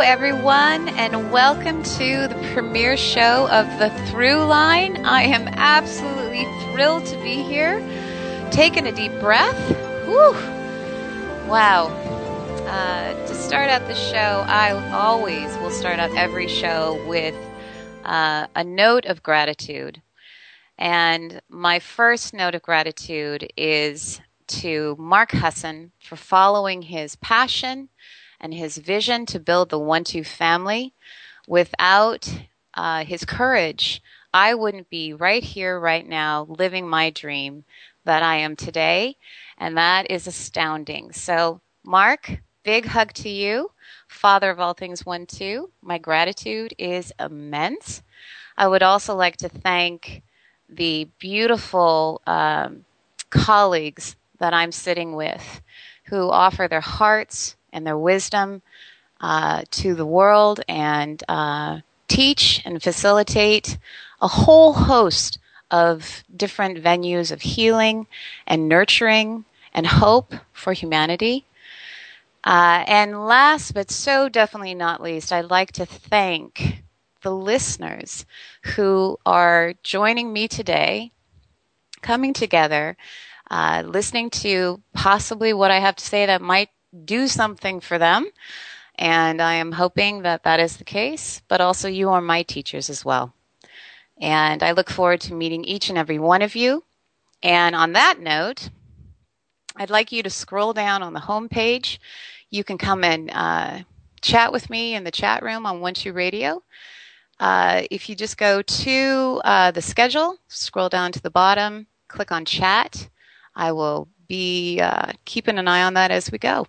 everyone, and welcome to the premiere show of The Throughline. I am absolutely thrilled to be here. Taking a deep breath. Whew. Wow. To start out the show, I always will start out every show with a note of gratitude. And my first note of gratitude is to Mark Husson for following his passion and his vision to build the 1-2 family. Without his courage, I wouldn't be right here, right now, living my dream that I am today, and that is astounding. So, Mark, big hug to you, father of all things 1-2. My gratitude is immense. I would also like to thank the beautiful colleagues that I'm sitting with who offer their hearts and their wisdom to the world and teach and facilitate a whole host of different venues of healing and nurturing and hope for humanity. And last, but so definitely not least, I'd like to thank the listeners who are joining me today, coming together, listening to possibly what I have to say that might do something for them. And I am hoping that that is the case, but also you are my teachers as well. And I look forward to meeting each and every one of you. And on that note, I'd like you to scroll down on the homepage. You can come and chat with me in the chat room on 1-2 Radio. If you just go to the schedule, scroll down to the bottom, click on chat. I will be keeping an eye on that as we go.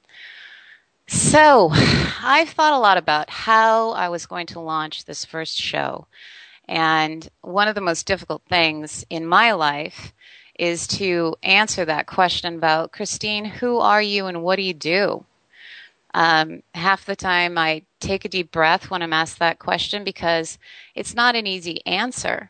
So, I've thought a lot about how I was going to launch this first show. And one of the most difficult things in my life is to answer that question about, Christine, who are you and what do you do? Half the time I take a deep breath when I'm asked that question because it's not an easy answer.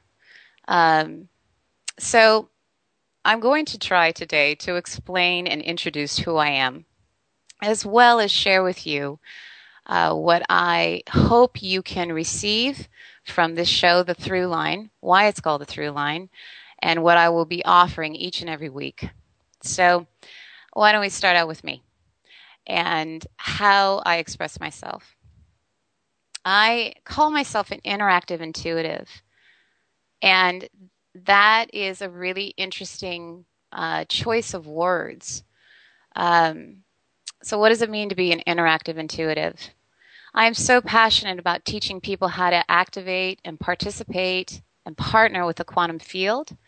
So I'm going to try today to explain and introduce who I am, as well as share with you what I hope you can receive from this show, The Throughline, why it's called The Throughline, and what I will be offering each and every week. So why don't we start out with me and how I express myself. I call myself an interactive intuitive, and that is a really interesting choice of words. So what does it mean to be an interactive intuitive? I am so passionate about teaching people how to activate and participate and partner with the quantum field.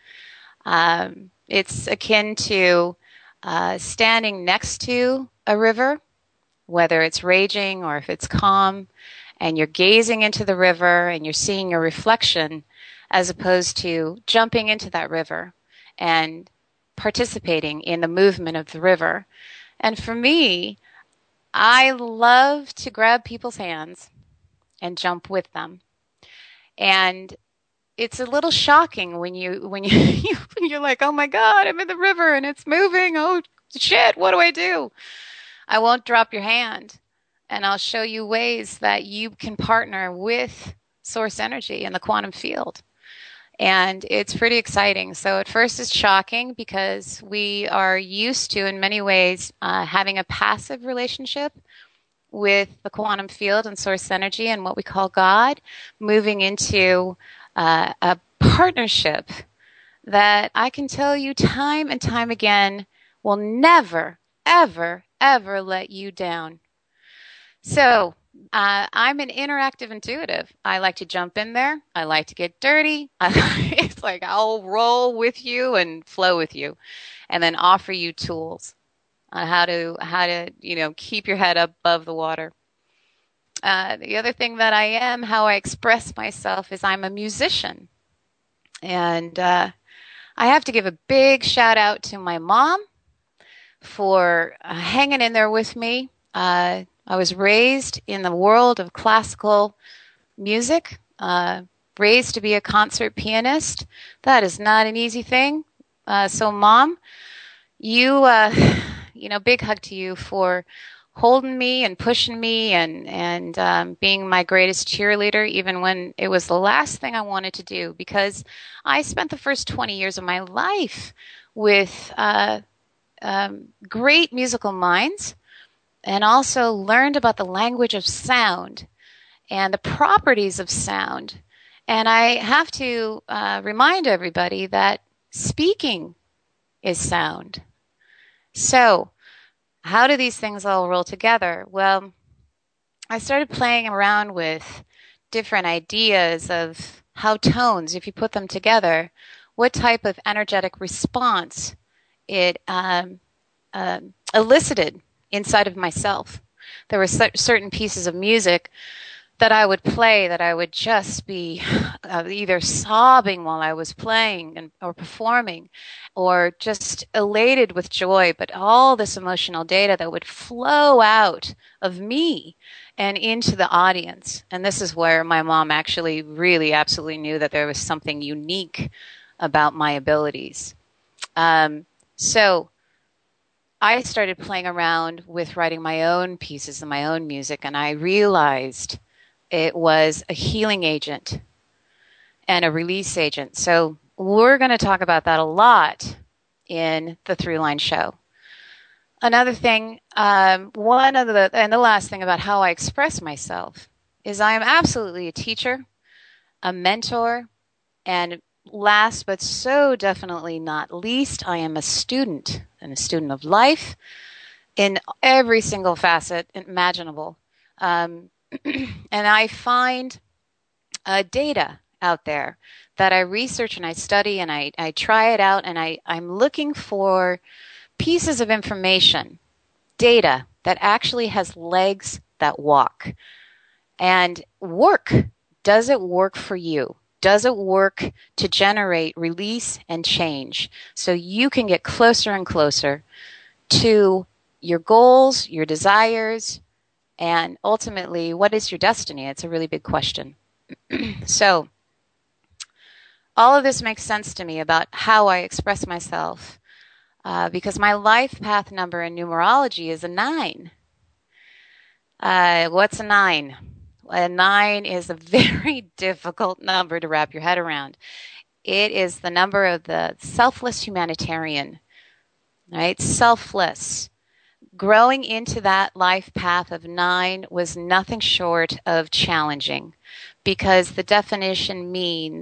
It's akin to standing next to a river, whether it's raging or if it's calm, and you're gazing into the river and you're seeing your reflection as opposed to jumping into that river and participating in the movement of the river. And for me, I love to grab people's hands and jump with them. And it's a little shocking when you're like, oh my God, I'm in the river and it's moving. Oh shit, what do I do? I won't drop your hand, and I'll show you ways that you can partner with source energy in the quantum field. And it's pretty exciting. So at first it's shocking because we are used to, in many ways, having a passive relationship with the quantum field and source energy and what we call God, moving into a partnership that I can tell you time and time again will never, ever, ever let you down. So I'm an interactive intuitive. I like to jump in there. I like to get dirty. It's like I'll roll with you and flow with you, and then offer you tools on how to keep your head above the water. The other thing that I am, how I express myself, is I'm a musician, and I have to give a big shout out to my mom for hanging in there with me. I was raised in the world of classical music, raised to be a concert pianist. That is not an easy thing. So Mom, you, big hug to you for holding me and pushing me and being my greatest cheerleader, even when it was the last thing I wanted to do, because I spent the first 20 years of my life with great musical minds and also learned about the language of sound and the properties of sound. And I have to remind everybody that speaking is sound. So, how do these things all roll together? Well, I started playing around with different ideas of how tones, if you put them together, what type of energetic response it elicited inside of myself. There were certain pieces of music that I would play that I would just be either sobbing while I was playing or performing, or just elated with joy, but all this emotional data that would flow out of me and into the audience. And this is where my mom actually really absolutely knew that there was something unique about my abilities. So I started playing around with writing my own pieces and my own music, and I realized it was a healing agent and a release agent. So we're going to talk about that a lot in the Throughline show. Another thing, and the last thing about how I express myself is I am absolutely a teacher, a mentor, and last but so definitely not least, I am a student and a student of life in every single facet imaginable. And I find data out there that I research and I study and I try it out, and I'm looking for pieces of information, data that actually has legs that walk and work. Does it work for you? Does it work to generate release and change so you can get closer and closer to your goals, your desires, and ultimately, what is your destiny? It's a really big question. So, all of this makes sense to me about how I express myself because my life path number in numerology is a 9. What's a 9? A 9 is a very difficult number to wrap your head around. It is the number of the selfless humanitarian, right? Selfless. Growing into that life path of 9 was nothing short of challenging, because the definition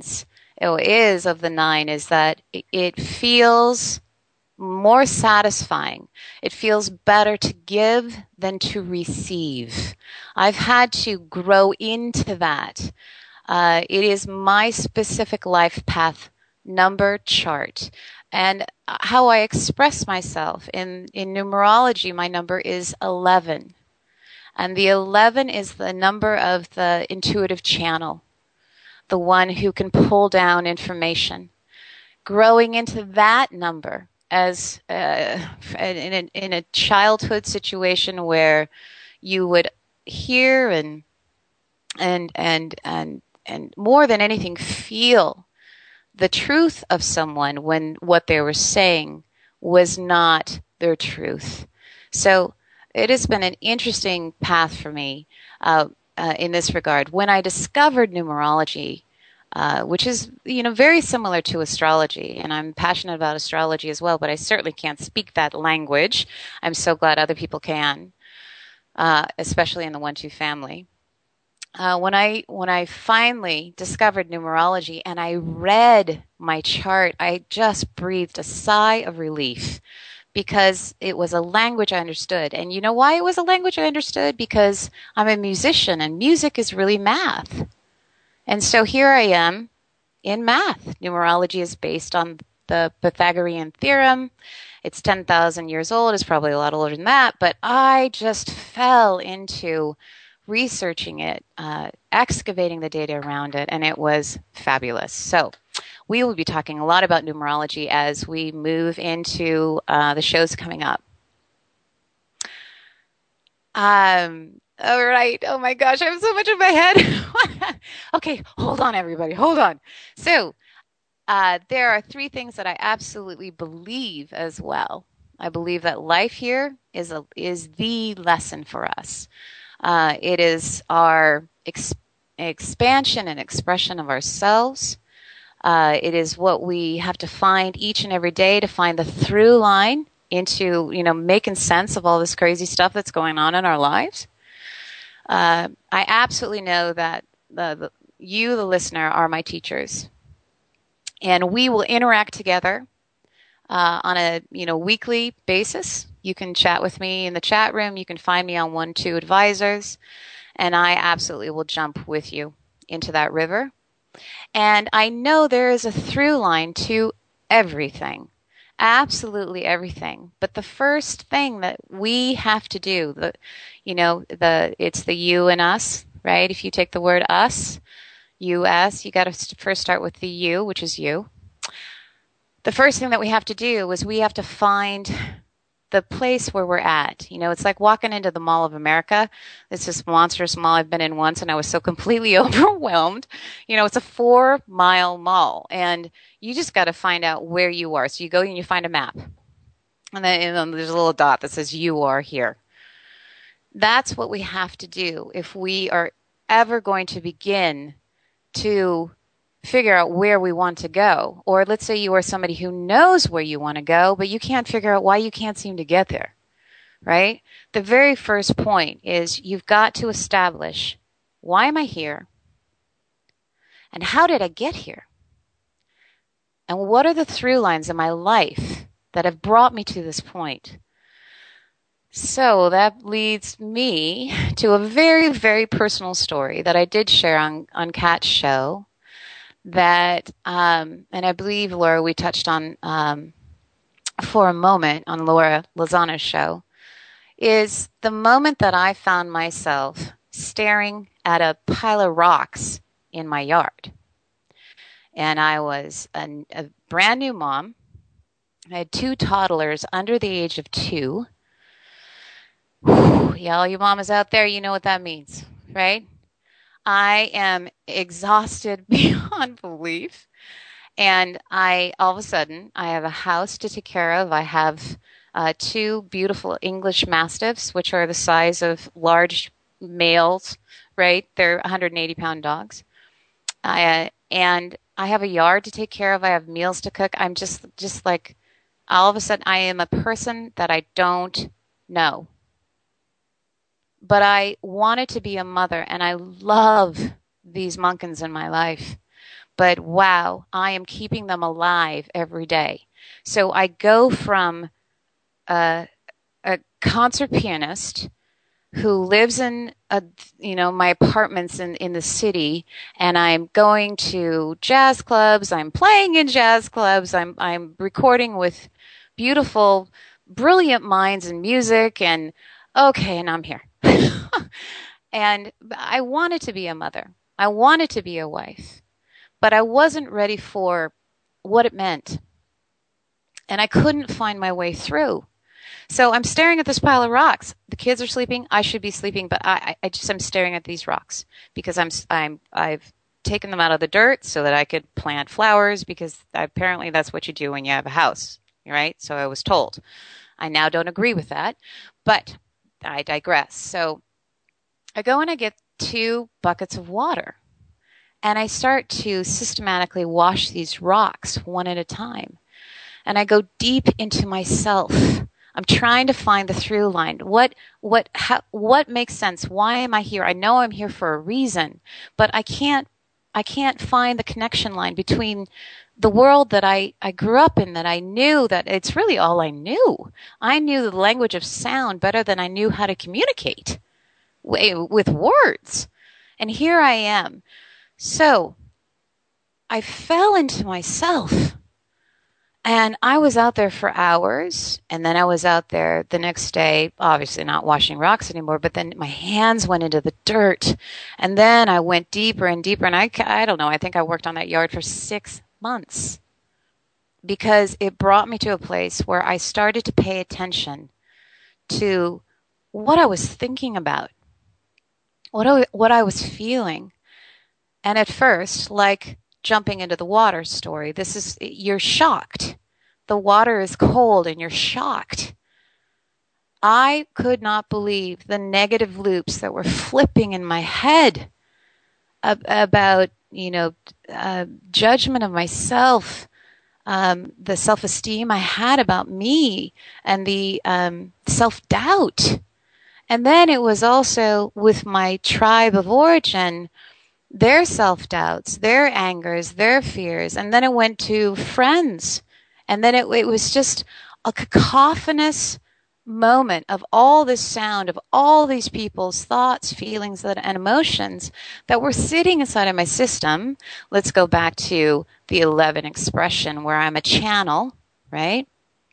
is of the 9 is that it feels more satisfying. It feels better to give than to receive. I've had to grow into that. It is my specific life path number chart. And how I express myself in numerology, my number is 11. And the 11 is the number of the intuitive channel, the one who can pull down information. Growing into that number as in a childhood situation where you would hear and more than anything feel the truth of someone when what they were saying was not their truth. So it has been an interesting path for me in this regard. When I discovered numerology, which is very similar to astrology, and I'm passionate about astrology as well, but I certainly can't speak that language. I'm so glad other people can, especially in the 1-2 family. When I finally discovered numerology and I read my chart, I just breathed a sigh of relief because it was a language I understood. And you know why it was a language I understood? Because I'm a musician and music is really math. And so here I am in math. Numerology is based on the Pythagorean theorem. It's 10,000 years old. It's probably a lot older than that. But I just fell into researching it, excavating the data around it, and it was fabulous. So we will be talking a lot about numerology as we move into the shows coming up. All right. Oh my gosh, I have so much in my head. Okay, hold on, everybody. Hold on. So there are 3 things that I absolutely believe as well. I believe that life here is the lesson for us. It is our expansion and expression of ourselves. It is what we have to find each and every day to find the through line into, making sense of all this crazy stuff that's going on in our lives. I absolutely know that you, the listener, are my teachers, and we will interact together on a weekly basis. You can chat with me in the chat room. You can find me on 1-2 Advisors, and I absolutely will jump with you into that river. And I know there is a through line to everything, absolutely everything. But the first thing that we have to do, it's the you and us, right? If you take the word us, us, you got to first start with the you, which is you. The first thing that we have to do is we have to find the place where we're at. It's like walking into the Mall of America. It's this monstrous mall I've been in once, and I was so completely overwhelmed. It's a 4-mile mall, and you just got to find out where you are. So you go and you find a map, and then there's a little dot that says you are here. That's what we have to do if we are ever going to begin to figure out where we want to go. Or let's say you are somebody who knows where you want to go, but you can't figure out why you can't seem to get there, right? The very first point is you've got to establish, why am I here? And how did I get here? And what are the through lines in my life that have brought me to this point? So that leads me to a very, very personal story that I did share on Kat's show. That, and I believe, Laura, we touched on for a moment on Laura Lozano's show, is the moment that I found myself staring at a pile of rocks in my yard. And I was a brand new mom. I had 2 toddlers under the age of 2. Yeah, all you mamas out there, you know what that means, right? I am exhausted beyond belief. And all of a sudden, I have a house to take care of. I have 2 beautiful English Mastiffs, which are the size of large males, right? They're 180-pound dogs. And I have a yard to take care of. I have meals to cook. I'm just like, all of a sudden, I am a person that I don't know. But I wanted to be a mother, and I love these Munkins in my life. But wow, I am keeping them alive every day. So I go from a concert pianist who lives in my apartments in the city, and I'm going to jazz clubs. I'm playing in jazz clubs. I'm recording with beautiful, brilliant minds in music, and I'm here. And I wanted to be a mother. I wanted to be a wife, but I wasn't ready for what it meant. And I couldn't find my way through. So I'm staring at this pile of rocks. The kids are sleeping. I should be sleeping, but I'm staring at these rocks because I've taken them out of the dirt so that I could plant flowers, because apparently that's what you do when you have a house, right? So I was told. I now don't agree with that, but I digress. So I go and I get 2 buckets of water, and I start to systematically wash these rocks one at a time. And I go deep into myself. I'm trying to find the through line. What makes sense? Why am I here? I know I'm here for a reason, but I can't find the connection line between the world that I grew up in, that I knew, that it's really all I knew. I knew the language of sound better than I knew how to communicate with words. And here I am. So I fell into myself. And I was out there for hours, and then I was out there the next day, obviously not washing rocks anymore, but then my hands went into the dirt, and then I went deeper and deeper, and I don't know, I think I worked on that yard for 6 months, because it brought me to a place where I started to pay attention to what I was thinking about, what I was feeling. And at first, like jumping into the water story, you're shocked the water is cold and you're shocked. I could not believe the negative loops that were flipping in my head about, judgment of myself, the self-esteem I had about me, and the self-doubt. And then it was also with my tribe of origin, their self-doubts, their angers, their fears. And then it went to friends. And then it was just a cacophonous moment of all this sound, of all these people's thoughts, feelings, and emotions that were sitting inside of my system. Let's go back to the 11 expression where I'm a channel, right?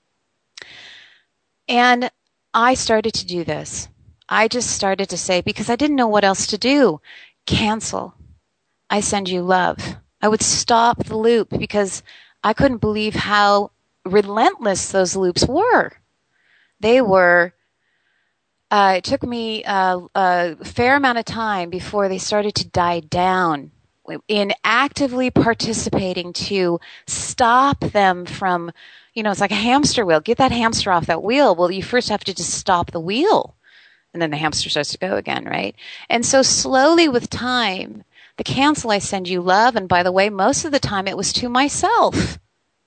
And I started to do this. I just started to say, because I didn't know what else to do, cancel. I send you love. I would stop the loop because I couldn't believe how relentless those loops were. They were, it took me a fair amount of time before they started to die down in actively participating to stop them from, it's like a hamster wheel. Get that hamster off that wheel. Well, you first have to just stop the wheel. And then the hamster starts to go again, right? And so slowly with time, the cancel, I send you love. And by the way, most of the time it was to myself.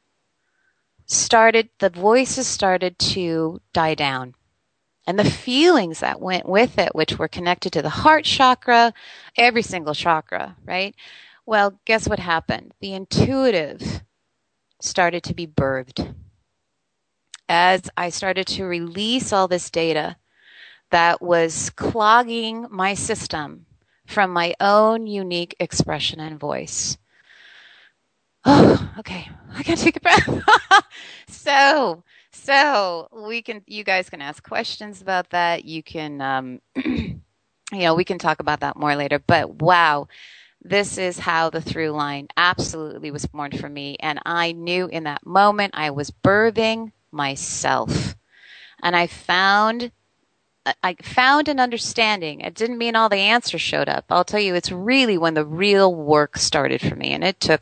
The voices started to die down. And the feelings that went with it, which were connected to the heart chakra, every single chakra, right? Well, guess what happened? The intuitive started to be birthed. As I started to release all this data that was clogging my system from my own unique expression and voice. Oh, okay. I gotta take a breath. So you guys can ask questions about that. You can, we can talk about that more later. But wow, this is how the through line absolutely was born for me. And I knew in that moment I was birthing myself. And I found an understanding. It didn't mean all the answers showed up. I'll tell you, it's really when the real work started for me. And it took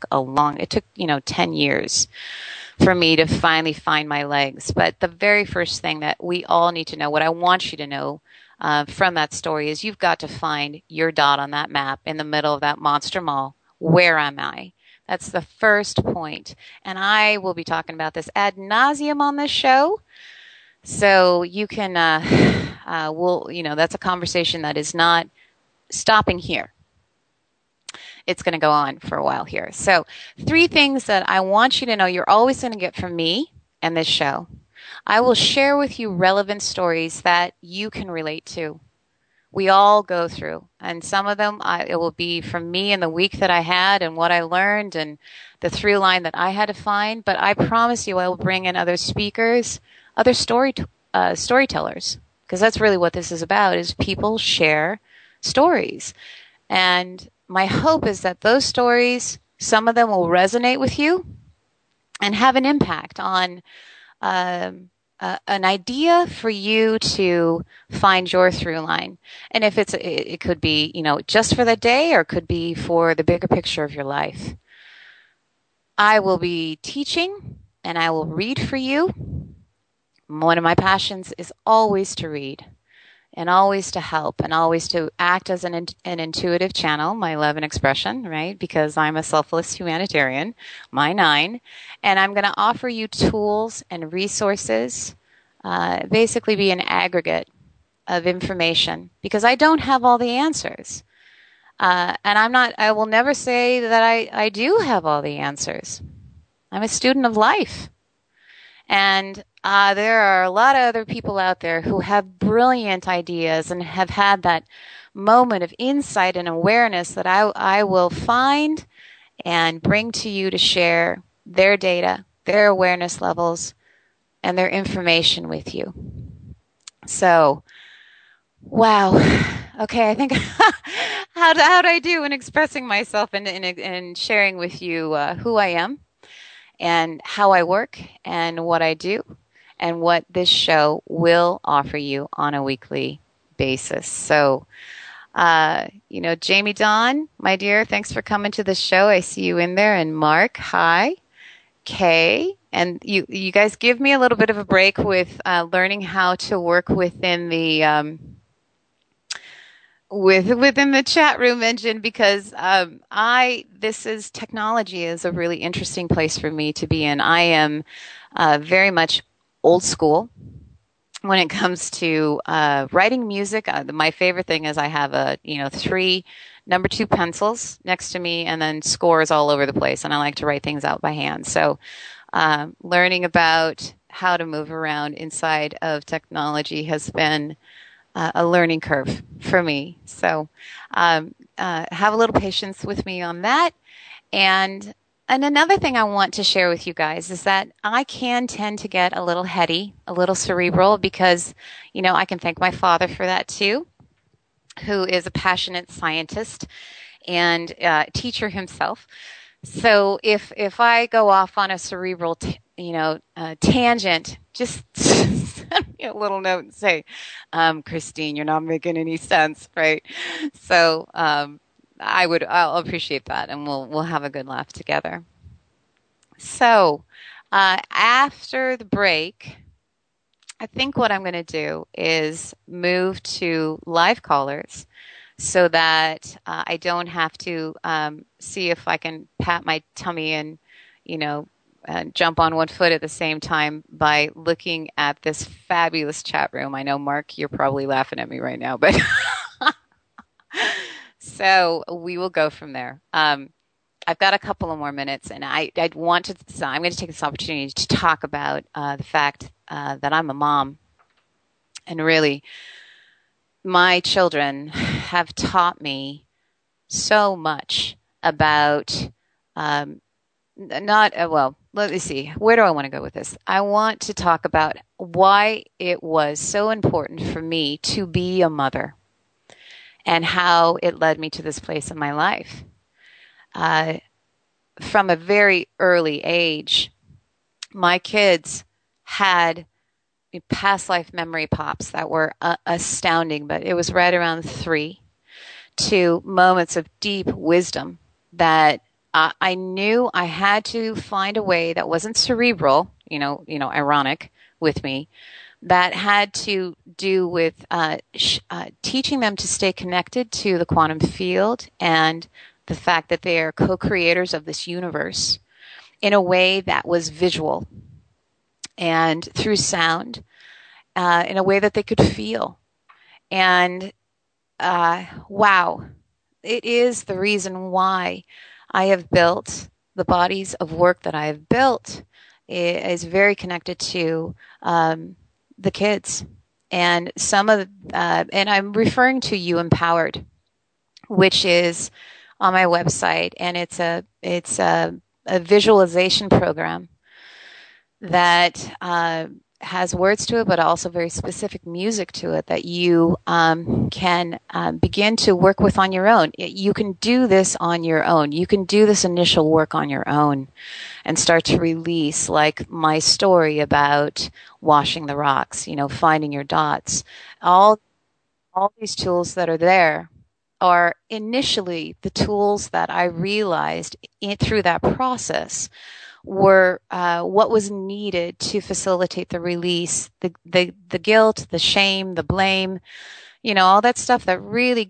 10 years for me to finally find my legs. But the very first thing that we all need to know, what I want you to know from that story is you've got to find your dot on that map in the middle of that monster mall. Where am I? That's the first point. And I will be talking about this ad nauseum on this show. So you can, that's a conversation that is not stopping here. It's going to go on for a while here. So 3 things that I want you to know you're always going to get from me and this show. I will share with you relevant stories that you can relate to. We all go through. And some of them, it will be from me in the week that I had and what I learned and the through line that I had to find. But I promise you I will bring in other speakers, other storytellers, because that's really what this is about, is people share stories. And my hope is that those stories, some of them will resonate with you and have an impact on an idea for you to find your through line. And if it could be, just for the day, or it could be for the bigger picture of your life. I will be teaching and I will read for you. One of my passions is always to read and always to help and always to act as an intuitive channel, my 11 expression, right? Because I'm a selfless humanitarian, my 9. And I'm going to offer you tools and resources, basically be an aggregate of information, because I don't have all the answers. And I will never say that I do have all the answers. I'm a student of life. And there are a lot of other people out there who have brilliant ideas and have had that moment of insight and awareness that I will find and bring to you to share their data, their awareness levels, and their information with you. So, wow. Okay, I think how'd I do in expressing myself and sharing with you who I am and how I work and what I do and what this show will offer you on a weekly basis. So, Jamie Dawn, my dear, thanks for coming to the show. I see you in there. And Mark, hi. okay. And you guys give me a little bit of a break with learning how to work within the within the chat room engine because technology is a really interesting place for me to be in. I am very much old school when it comes to writing music. My favorite thing is I have three number 2 pencils next to me and then scores all over the place, and I like to write things out by hand. So learning about how to move around inside of technology has been a learning curve for me. So have a little patience with me on that. And another thing I want to share with you guys is that I can tend to get a little heady, a little cerebral, because, I can thank my father for that too, who is a passionate scientist and teacher himself. So if I go off on a cerebral, tangent, just send me a little note and say, Christine, you're not making any sense, right? So I'll appreciate that, and we'll have a good laugh together. So after the break, I think what I'm going to do is move to live callers so that I don't have to see if I can pat my tummy and, jump on one foot at the same time by looking at this fabulous chat room. I know, Mark, you're probably laughing at me right now, but so we will go from there. I've got a couple of more minutes, and I'm going to take this opportunity to talk about the fact that I'm a mom, and really, my children have taught me so much about let me see. Where do I want to go with this? I want to talk about why it was so important for me to be a mother and how it led me to this place in my life. From a very early age, my kids had past life memory pops that were astounding, but it was right around 3 to moments of deep wisdom that I knew I had to find a way that wasn't cerebral, ironic with me, that had to do with teaching them to stay connected to the quantum field and the fact that they are co-creators of this universe in a way that was visual and through sound, in a way that they could feel. And wow, it is the reason why I have built the bodies of work that I have built. It is very connected to the kids. And and I'm referring to You Empowered, which is on my website, and it's a visualization program that has words to it, but also very specific music to it that you can begin to work with on your own. You can do this on your own. You can do this initial work on your own and start to release, like my story about washing the rocks, finding your dots. All these tools that are there are initially the tools that I realized through that process were what was needed to facilitate the release, the guilt, the shame, the blame, all that stuff that really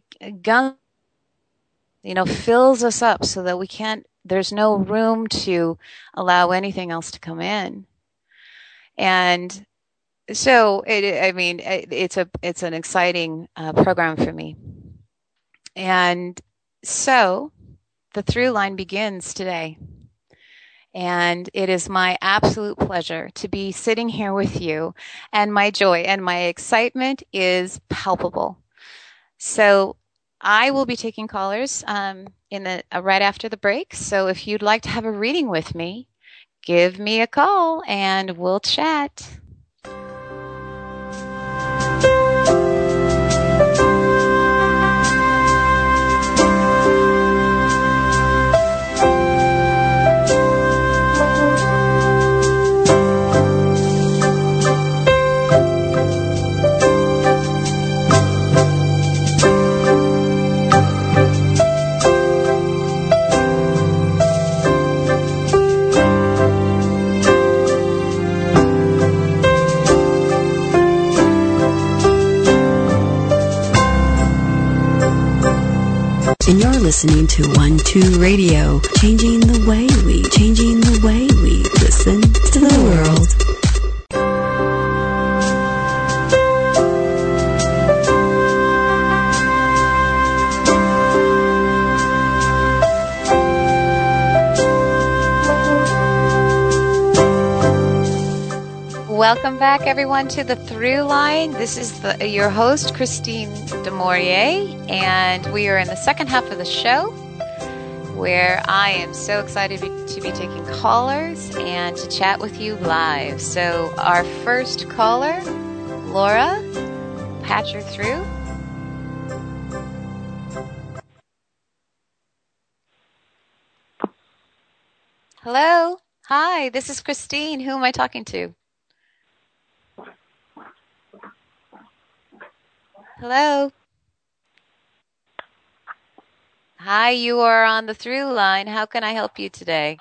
fills us up so that there's no room to allow anything else to come in. And so it's an exciting program for me. And so the through line begins today. And it is my absolute pleasure to be sitting here with you, and my joy and my excitement is palpable. So I will be taking callers right after the break. So if you'd like to have a reading with me, give me a call and we'll chat. And you're listening to 1-2 Radio, changing the way we listen to the world. Welcome back, everyone, to the Through Line. This is your host, Christine DeMaurier, and we are in the second half of the show, where I am so excited to be taking callers and to chat with you live. So our first caller, Laura, patch her through. Hello. Hi, this is Christine. Who am I talking to? Hello. Hi, you are on the Through Line. How can I help you today?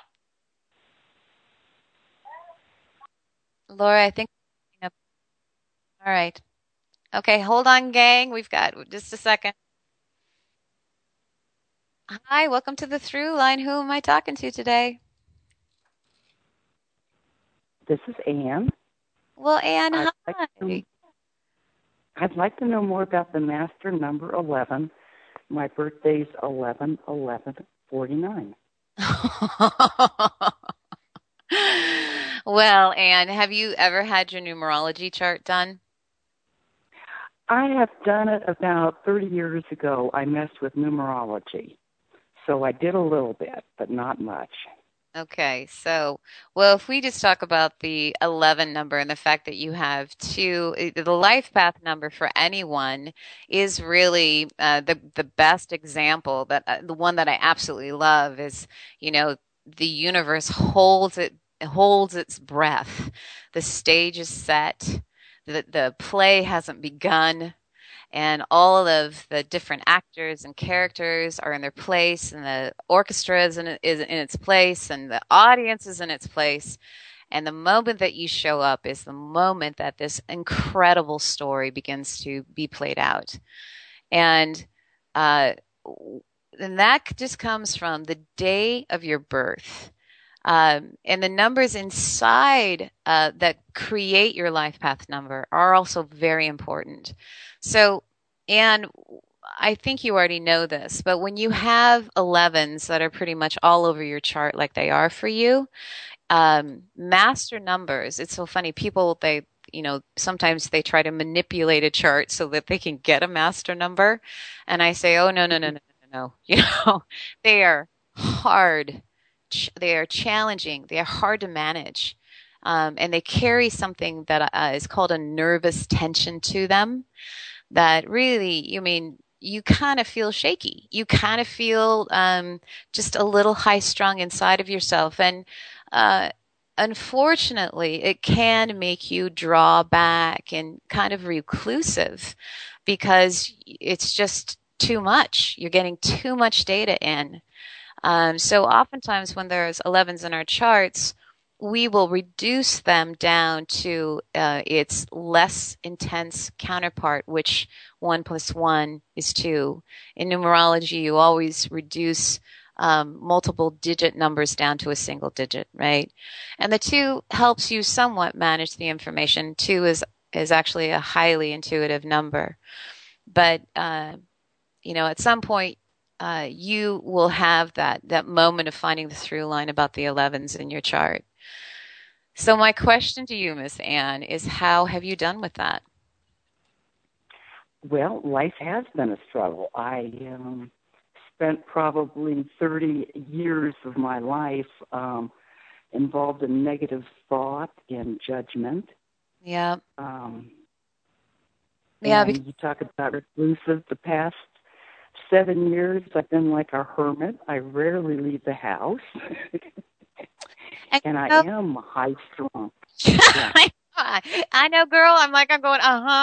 Laura, I think. All right. Okay, hold on, gang. We've got just a second. Hi, welcome to the Through Line. Who am I talking to today? This is Anne. Well, Anne, hi. I'd like to know more about the master number 11. My birthday's 11/11/49. Well, Anne, have you ever had your numerology chart done? I have done it about 30 years ago. I messed with numerology. So I did a little bit, but not much. Okay, so, well, if we just talk about the 11 number and the fact that you have the life path number for anyone is really the best example. That the one that I absolutely love is, the universe holds its breath. The stage is set. The play hasn't begun. And all of the different actors and characters are in their place, and the orchestra is in its place, and the audience is in its place. And the moment that you show up is the moment that this incredible story begins to be played out. And that just comes from the day of your birth. And the numbers inside that create your life path number are also very important. So, and I think you already know this, but when you have 11s that are pretty much all over your chart like they are for you, master numbers, it's so funny. People, sometimes they try to manipulate a chart so that they can get a master number. And I say, oh, no. They are hard. They are challenging. They are hard to manage. And they carry something that is called a nervous tension to them that really, you kind of feel shaky. You kind of feel just a little high strung inside of yourself. And unfortunately, it can make you draw back and kind of reclusive because it's just too much. You're getting too much data in. So oftentimes when there's 11s in our charts, we will reduce them down to its less intense counterpart, which 1 + 1 is 2. In numerology, you always reduce multiple digit numbers down to a single digit, right? And the 2 helps you somewhat manage the information. 2 is actually a highly intuitive number. But, at some point, you will have that moment of finding the through line about the 11s in your chart. So my question to you, Miss Anne, is how have you done with that? Well, life has been a struggle. I spent probably 30 years of my life involved in negative thought and judgment. Yeah. You talk about reclusive. The past 7 years, I've been like a hermit. I rarely leave the house. And I am high strung. Yeah. I know, girl. I'm going,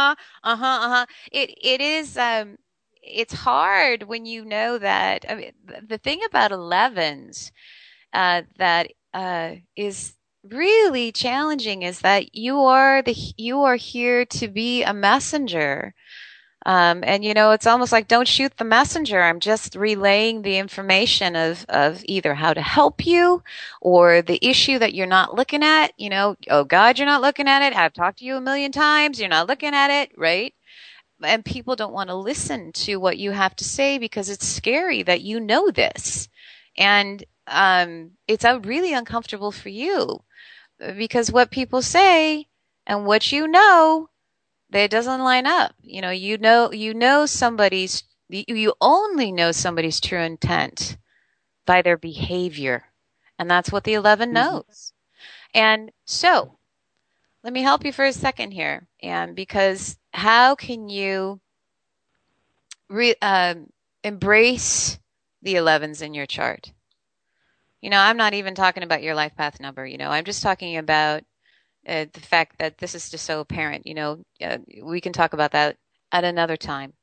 It is, it's hard when you know that. I mean, the thing about 11s that is really challenging is that you are here to be a messenger. And it's almost like don't shoot the messenger. I'm just relaying the information of either how to help you or the issue that you're not looking at. Oh God, you're not looking at it. I've talked to you a million times. You're not looking at it, right? And people don't want to listen to what you have to say because it's scary that you know this. And it's really uncomfortable for you because what people say and what that doesn't line up. You only know somebody's true intent by their behavior. And that's what the 11 knows. And so let me help you for a second here. And because how can you embrace the 11s in your chart? I'm not even talking about your life path number. I'm just talking about the fact that this is just so apparent. We can talk about that at another time.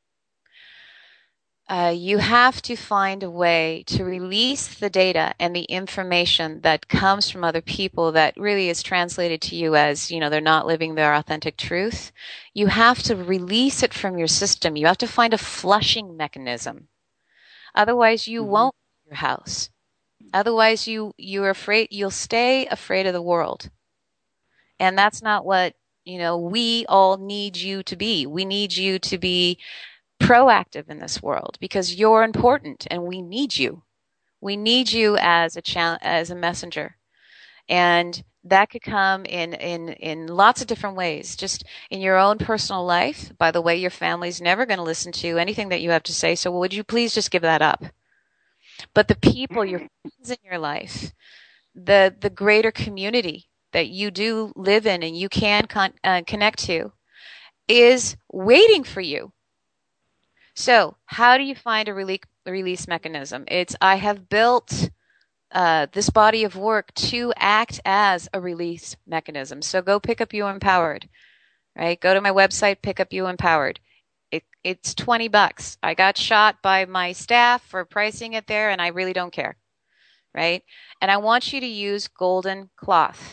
You have to find a way to release the data and the information that comes from other people that really is translated to you as, they're not living their authentic truth. You have to release it from your system. You have to find a flushing mechanism. Otherwise, you won't leave your house. Otherwise, you're afraid, you'll stay afraid of the world. And that's not what, we all need you to be. We need you to be proactive in this world because you're important and we need you. We need you as a messenger. And that could come in lots of different ways. Just in your own personal life. By the way, your family's never going to listen to anything that you have to say. So would you please just give that up? But the people, your friends in your life, the greater community that you do live in and you can connect to is waiting for you. So how do you find a release mechanism? I have built this body of work to act as a release mechanism. So go pick up You Empowered, right? Go to my website, pick up You Empowered. It's $20. I got shot by my staff for pricing it there, and I really don't care, right? And I want you to use golden cloth.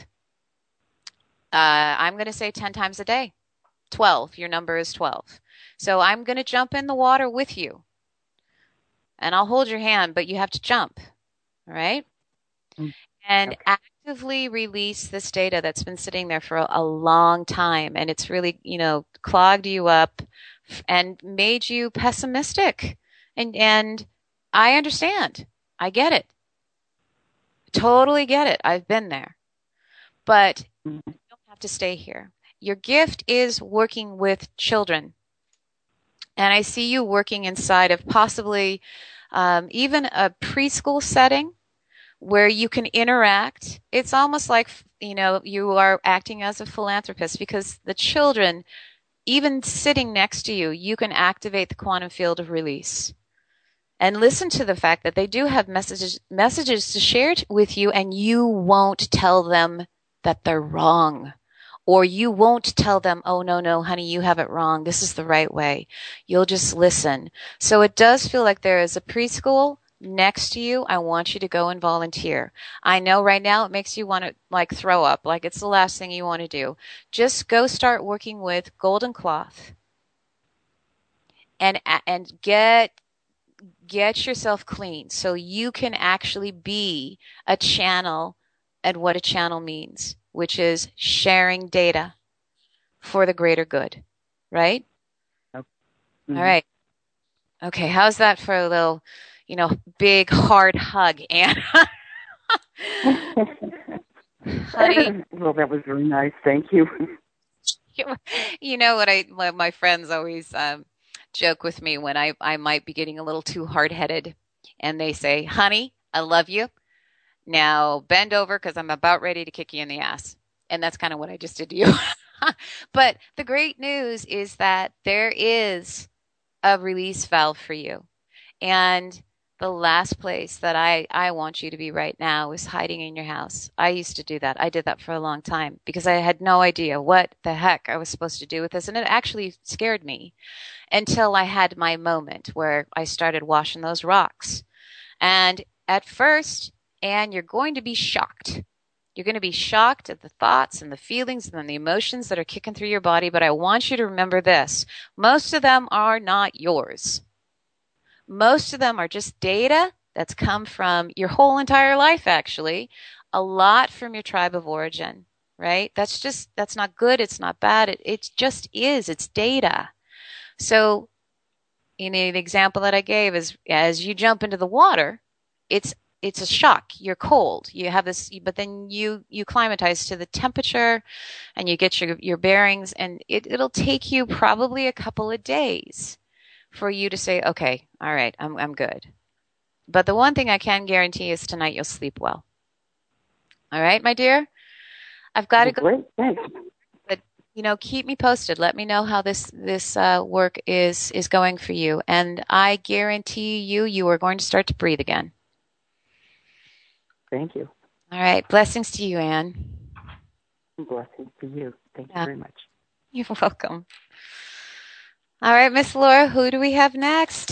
I'm going to say 10 times a day. 12. Your number is 12. So I'm going to jump in the water with you. And I'll hold your hand, but you have to jump, all right? And actively release this data that's been sitting there for a long time. And it's really, clogged you up and made you pessimistic. And I understand. I get it. Totally get it. I've been there. But you don't have to stay here. Your gift is working with children. And I see you working inside of possibly even a preschool setting where you can interact. It's almost like, you are acting as a philanthropist because the children, even sitting next to you, you can activate the quantum field of release. And listen to the fact that they do have messages to share with you, and you won't tell them that they're wrong. Or you won't tell them, oh, no, honey, you have it wrong. This is the right way. You'll just listen. So it does feel like there is a preschool next to you. I want you to go and volunteer. I know right now it makes you want to throw up, like it's the last thing you want to do. Just go start working with golden cloth and get yourself clean so you can actually be a channel and what a channel means, which is sharing data for the greater good, right? Mm-hmm. All right. Okay, how's that for a little, big, hard hug, Anna? Honey? Well, that was really nice. Thank you. What my friends always joke with me when I might be getting a little too hard-headed, and they say, honey, I love you. Now bend over because I'm about ready to kick you in the ass. And that's kind of what I just did to you. But the great news is that there is a release valve for you. And the last place that I want you to be right now is hiding in your house. I used to do that. I did that for a long time because I had no idea what the heck I was supposed to do with this. And it actually scared me until I had my moment where I started washing those rocks. And at first, and you're going to be shocked. You're going to be shocked at the thoughts and the feelings and the emotions that are kicking through your body, but I want you to remember this. Most of them are not yours. Most of them are just data that's come from your whole entire life, actually. A lot from your tribe of origin, right? That's not good. It's not bad. It just is. It's data. So, an example that I gave is as you jump into the water, it's a shock. You're cold. You have this, but then you climatize to the temperature and you get your bearings, and it'll take you probably a couple of days for you to say, okay, all right, I'm good. But the one thing I can guarantee is tonight you'll sleep well. All right, my dear? I've got to go. Great, thanks. But, keep me posted. Let me know how this work is going for you. And I guarantee you are going to start to breathe again. Thank you. All right. Blessings to you, Anne. Blessings to you. Thank you very much. You're welcome. All right, Miss Laura, who do we have next?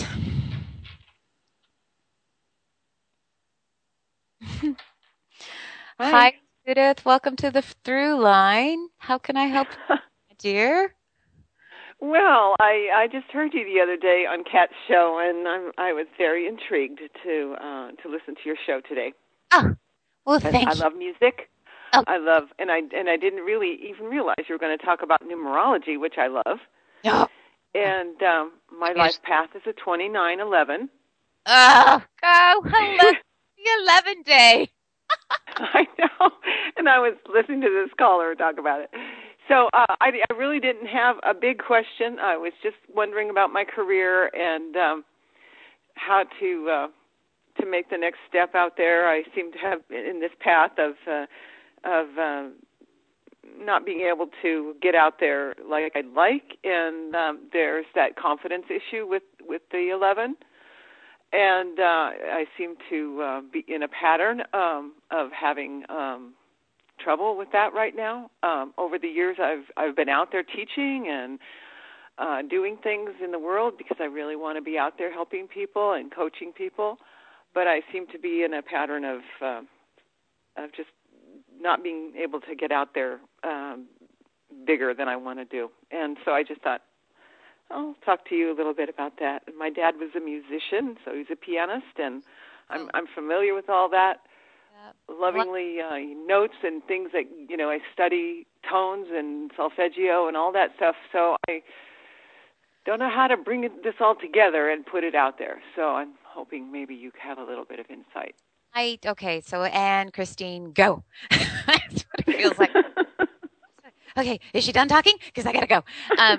Hi, Judith. Welcome to the Through Line. How can I help you, dear? Well, I just heard you the other day on Kat's show, and I was very intrigued to listen to your show today. Oh, well, thank you. I love music. Oh. I love, and I didn't really even realize you were going to talk about numerology, which I love. Oh. And my life path is a 2911. Oh, go! I love the 11 day. I know, and I was listening to this caller talk about it. So I really didn't have a big question. I was just wondering about my career and how to make the next step out there. I seem to have in this path of not being able to get out there like I'd like, and there's that confidence issue with the 11. And I seem to be in a pattern of having trouble with that right now. Over the years, I've been out there teaching and doing things in the world because I really want to be out there helping people and coaching people. But I seem to be in a pattern of just not being able to get out there bigger than I want to do. And so I just thought, I'll talk to you a little bit about that. My dad was a musician, so he's a pianist, and I'm familiar with all that. Lovingly notes and things that, I study tones and solfeggio and all that stuff. So I don't know how to bring this all together and put it out there. So I'm hoping maybe you have a little bit of insight. Okay, so Anne, Christine, go. That's what it feels like. Okay, is she done talking? Because I got to go.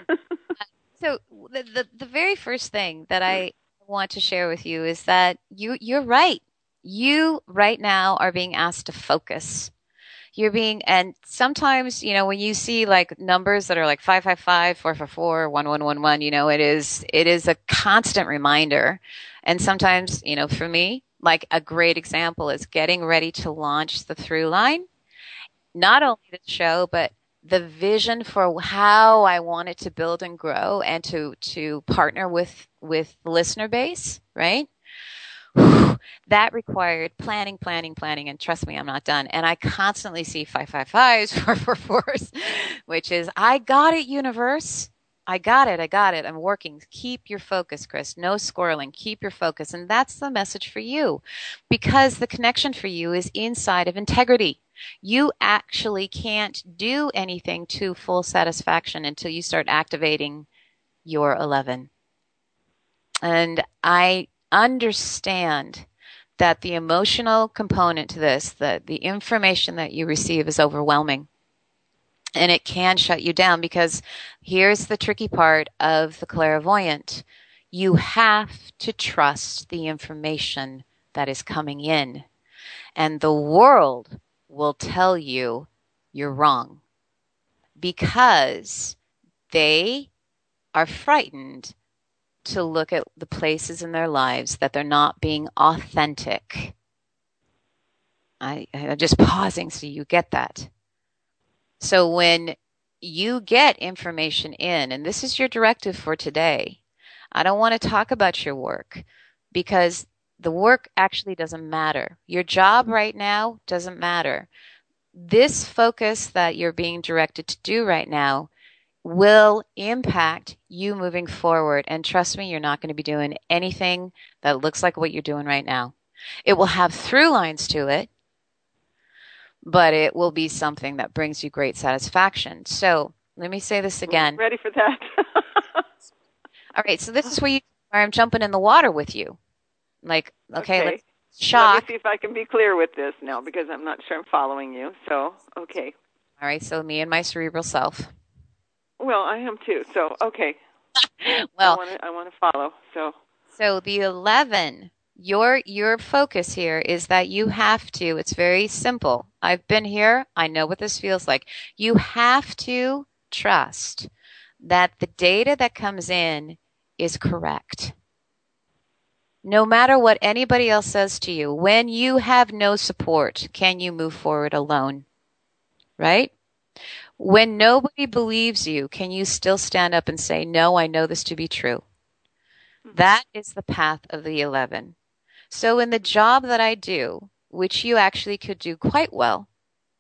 So the very first thing that I want to share with you is that you're right. You right now are being asked to focus. And sometimes, when you see like numbers that are like 555, 444, 1111, it is a constant reminder. And sometimes, for me, like a great example is getting ready to launch the Through Line. Not only the show, but the vision for how I wanted to build and grow and to partner with the listener base, right? That required planning. And trust me, I'm not done. And I constantly see 555s, 444s, which is, I got it, universe. I got it. I'm working. Keep your focus, Chris. No squirreling. Keep your focus. And that's the message for you, because the connection for you is inside of integrity. You actually can't do anything to full satisfaction until you start activating your 11. And I understand that the emotional component to this, the information that you receive is overwhelming. And it can shut you down, because here's the tricky part of the clairvoyant. You have to trust the information that is coming in. And the world will tell you you're wrong, because they are frightened to look at the places in their lives that they're not being authentic. I'm just pausing so you get that. So when you get information in, and this is your directive for today, I don't want to talk about your work, because the work actually doesn't matter. Your job right now doesn't matter. this focus that you're being directed to do right now will impact you moving forward. And trust me, you're not going to be doing anything that looks like what you're doing right now. It will have through lines to it, but it will be something that brings you great satisfaction. So let me say this again. I'm ready for that. All right, so this is where I'm jumping in the water with you. Like, okay. Let's shock. Let me see if I can be clear with this now, because I'm not sure I'm following you. So, okay. All right, so me and my cerebral self. Well, I am too. So, okay. Well, I want to follow. So the 11, your focus here is that you have to. It's very simple. I've been here. I know what this feels like. You have to trust that the data that comes in is correct. No matter what anybody else says to you, when you have no support, can you move forward alone? Right? When nobody believes you, can you still stand up and say, no, I know this to be true? That is the path of the 11. So in the job that I do, which you actually could do quite well,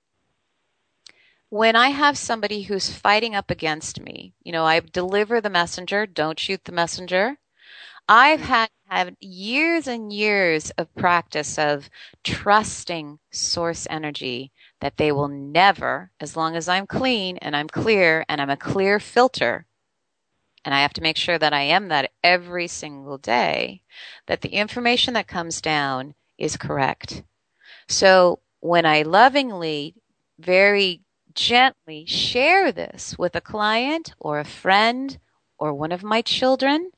when I have somebody who's fighting up against me, I deliver the messenger, don't shoot the messenger. I've had years and years of practice of trusting source energy that they will never, as long as I'm clean and I'm clear and I'm a clear filter, and I have to make sure that I am that every single day, that the information that comes down is correct. So when I lovingly, very gently share this with a client or a friend or one of my children,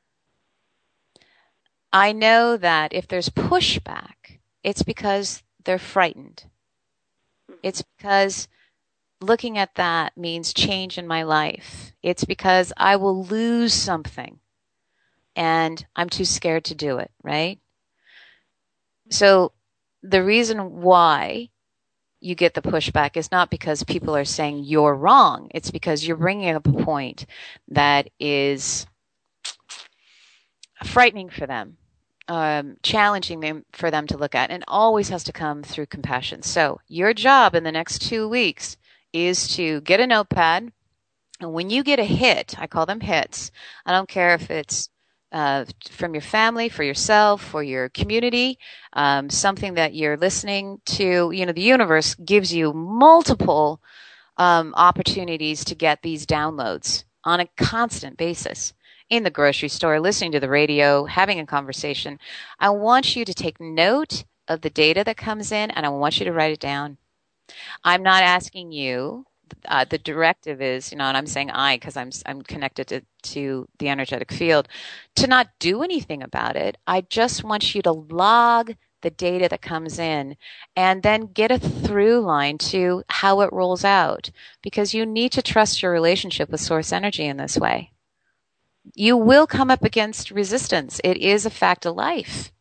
I know that if there's pushback, it's because they're frightened. It's because looking at that means change in my life. It's because I will lose something and I'm too scared to do it, right? So the reason why you get the pushback is not because people are saying you're wrong. It's because you're bringing up a point that is frightening for them. Challenging them for them to look at, and always has to come through compassion. So your job in the next 2 weeks is to get a notepad, and when you get a hit, I call them hits. I don't care if it's from your family, for yourself, for your community, something that you're listening to. The universe gives you multiple opportunities to get these downloads on a constant basis. In the grocery store, listening to the radio, having a conversation. I want you to take note of the data that comes in, and I want you to write it down. I'm not asking you. The directive is, and I'm saying because I'm connected to the energetic field, to not do anything about it. I just want you to log the data that comes in and then get a through line to how it rolls out, because you need to trust your relationship with source energy in this way. You will come up against resistance. It is a fact of life.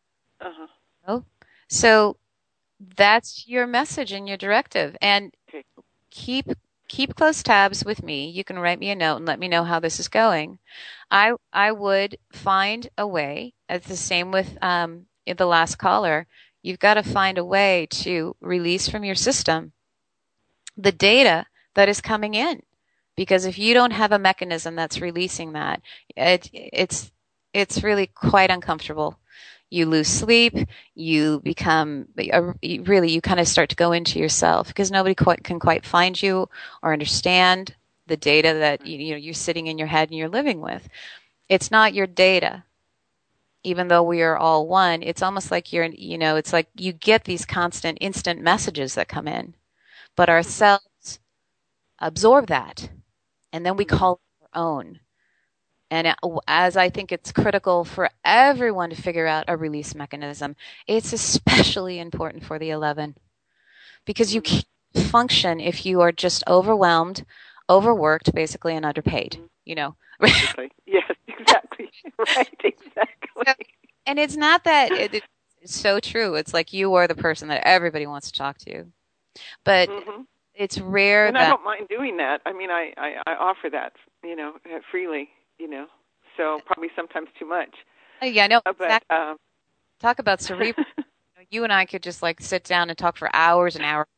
So that's your message and your directive. And keep close tabs with me. You can write me a note and let me know how this is going. I would find a way. It's the same with the last caller. You've got to find a way to release from your system the data that is coming in. Because if you don't have a mechanism that's releasing that, it's really quite uncomfortable. You lose sleep. You become you kind of start to go into yourself, because nobody can quite find you or understand the data that you're sitting in your head and you're living with. It's not your data. Even though we are all one, it's almost like it's like you get these constant, instant messages that come in, but our cells absorb that. And then we call it our own. And as I think it's critical for everyone to figure out a release mechanism, it's especially important for the 11. Because you can't function if you are just overwhelmed, overworked, basically, and underpaid. Basically. Yes, exactly. Right, exactly. And it's not that it's so true. It's like you are the person that everybody wants to talk to. But it's rare and that... I don't mind doing that. I mean, I offer that, freely, so probably sometimes too much. Yeah, I know. But, talk about cerebral. You and I could just sit down and talk for hours and hours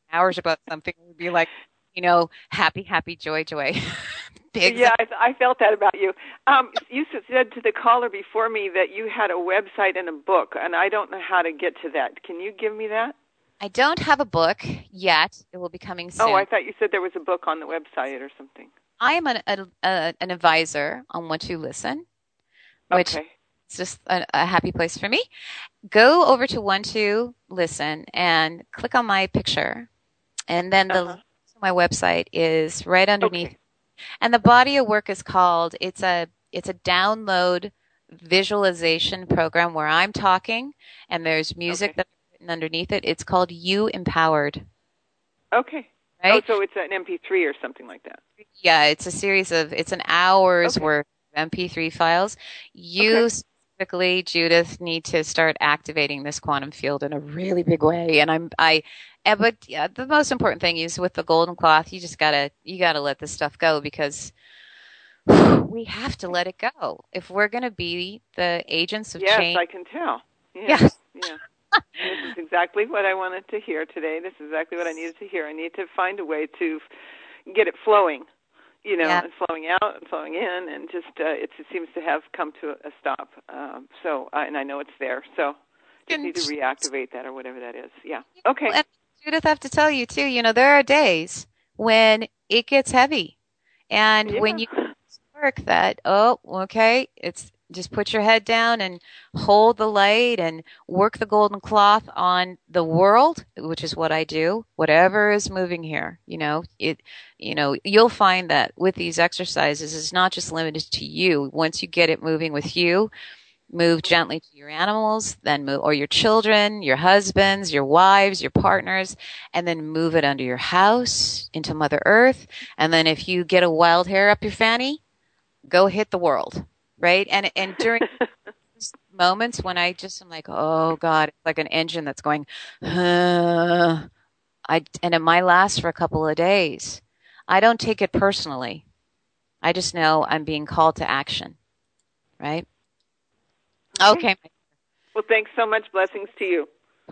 hours about something, it would be like, happy, happy, joy, joy. Yeah, I felt that about you. You said to the caller before me that you had a website and a book, and I don't know how to get to that. Can you give me that? I don't have a book yet. It will be coming soon. Oh, I thought you said there was a book on the website or something. I am an advisor on One Two Listen, which is just a happy place for me. Go over to One Two Listen and click on my picture, and then the link to my website is right underneath. Okay. And the body of work is called. It's a download visualization program where I'm talking, and there's music that's written underneath it. It's called You Empowered. Okay. Right? Oh, so it's an MP3 or something like that. Yeah, it's an hour's worth of MP3 files. You specifically, Judith, need to start activating this quantum field in a really big way. And but the most important thing is with the golden cloth, you gotta let this stuff go, because we have to let it go if we're going to be the agents of change. Yes, I can tell. Yes. Yeah. This is exactly what I wanted to hear today. This is exactly what I needed to hear. I need to find a way to get it flowing, and flowing out and flowing in, and just it seems to have come to a stop. And I know it's there. So just need to reactivate that or whatever that is. Yeah. Okay. And Judith, I have to tell you too. There are days when it gets heavy, and when you work that, it's just put your head down and hold the light and work the golden cloth on the world, which is what I do. Whatever is moving here, you'll find that with these exercises, it's not just limited to you. Once you get it moving with you, move gently to your animals, then move, or your children, your husbands, your wives, your partners, and then move it under your house into Mother Earth. And then if you get a wild hair up your fanny, go hit the world. Right? And during moments when I'm like, oh God, it's like an engine that's going, and it might last for a couple of days. I don't take it personally. I just know I'm being called to action. Right? Okay. Well, thanks so much. Blessings to you.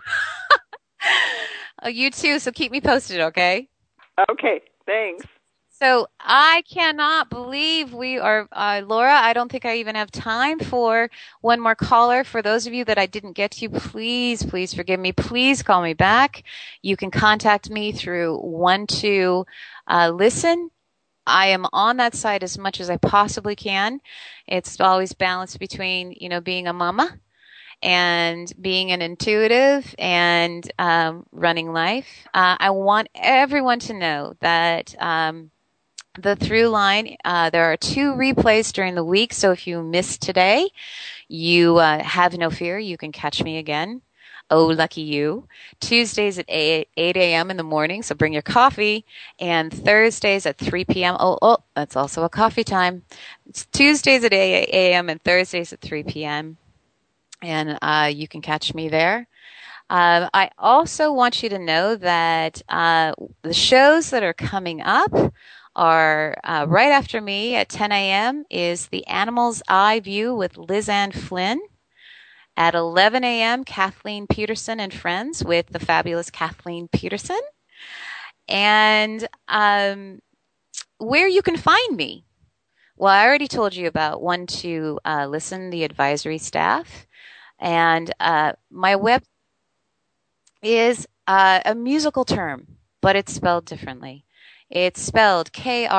Oh, you too. So keep me posted, okay? Okay. Thanks. So I cannot believe we are, Laura, I don't think I even have time for one more caller. For those of you that I didn't get to, please forgive me. Please call me back. You can contact me through One Two Listen. I am on that site as much as I possibly can. It's always balanced between, being a mama and being an intuitive and running life. I want everyone to know that the Through Line, there are 2 replays during the week, so if you missed today, you have no fear. You can catch me again. Oh, lucky you. Tuesdays at 8 a.m. in the morning, so bring your coffee. And Thursdays at 3 p.m. Oh, that's also a coffee time. It's Tuesdays at 8 a.m. and Thursdays at 3 p.m. And you can catch me there. I also want you to know that the shows that are coming up are right after me at 10 a.m. is The Animal's Eye View with Liz Ann Flynn. At 11 a.m., Kathleen Peterson and Friends with the fabulous Kathleen Peterson. And where you can find me. Well, I already told you about One Two Listen, the advisory staff. And my web is a musical term, but it's spelled differently. It's spelled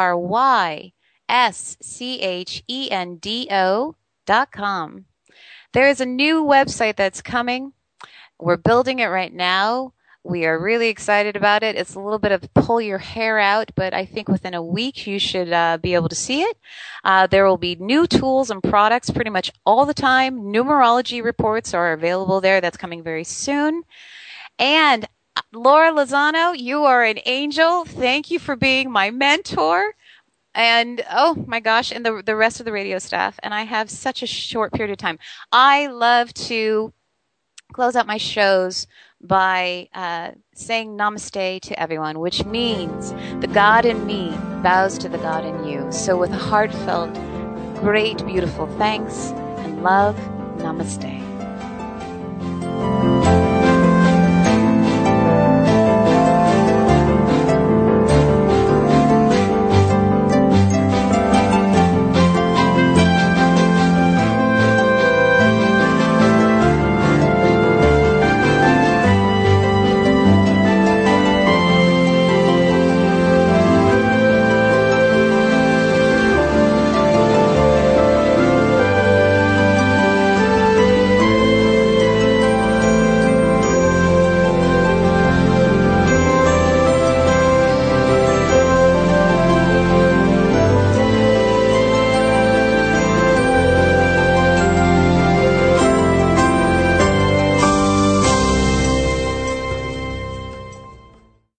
KRYSCHENDO.com. There is a new website that's coming. We're building it right now. We are really excited about it. It's a little bit of pull your hair out, but I think within a week you should be able to see it. There will be new tools and products pretty much all the time. Numerology reports are available there. That's coming very soon. And Laura Lozano, you are an angel. Thank you for being my mentor. And, oh my gosh, and the rest of the radio staff. And I have such a short period of time. I love to close out my shows by saying namaste to everyone, which means the God in me bows to the God in you. So with a heartfelt, great, beautiful thanks and love, namaste.